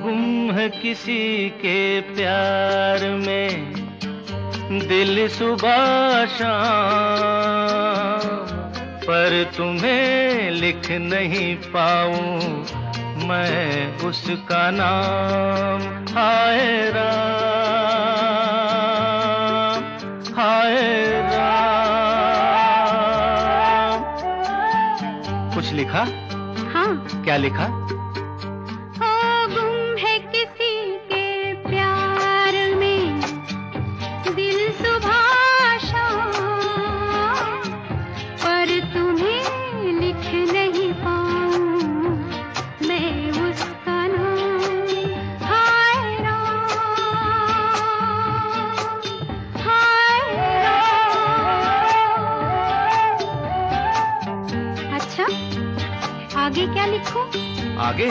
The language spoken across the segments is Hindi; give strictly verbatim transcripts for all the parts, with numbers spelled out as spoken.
गुम है किसी के प्यार में दिल सुबह शाम, पर तुम्हें लिख नहीं पाऊं मैं उसका नाम। हाय राम, हाय राम। कुछ लिखा? हाँ। क्या लिखा? आगे क्या लिखूं? आगे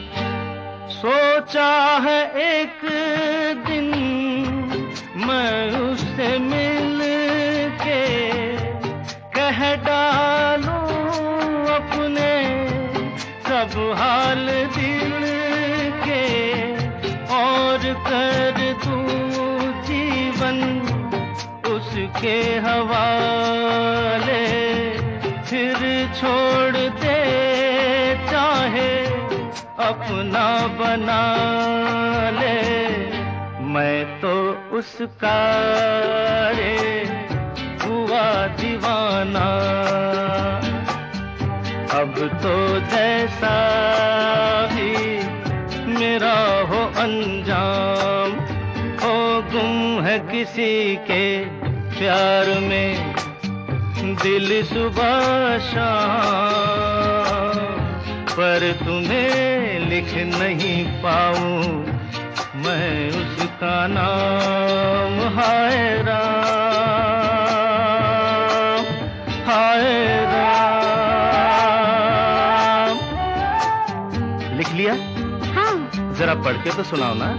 सोचा है एक दिन मैं उससे मिल के कह डालूं अपने सब हाल दिल के, और कर दूं जीवन उसके हवाले, फिर छोड़ दे चाहे अपना बना ले। मैं तो उसका रे हुआ दीवाना, अब तो जैसा भी मेरा हो अंजाम, हो गुम है किसी के प्यार में दिल सुबह शाम, पर तुम्हें लिख नहीं पाऊं मैं उसका नाम। हाय राम, हाय राम। लिख लिया? हाँ। जरा पढ़ के तो सुनाओ ना।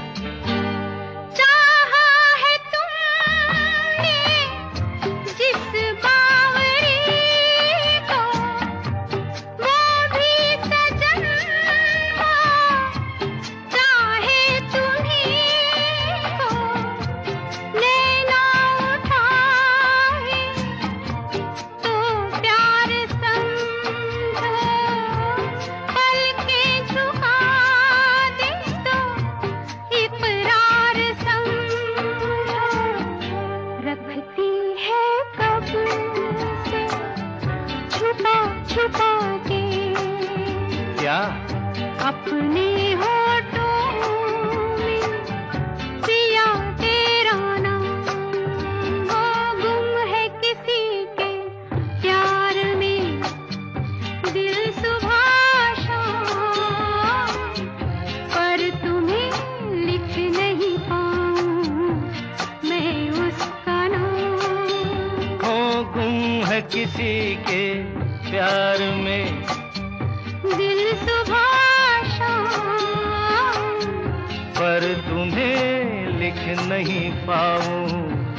छुपा के क्या? अपने होठों में पिया तेरा नाम, वो गुम है किसी के प्यार में दिल सुबह शाम, पर तुम्हें लिख नहीं पाऊं मैं उसका नाम। वो गुम है किसी के प्यार में दिल सुबह शाम, पर तुम्हें लिख नहीं पाऊं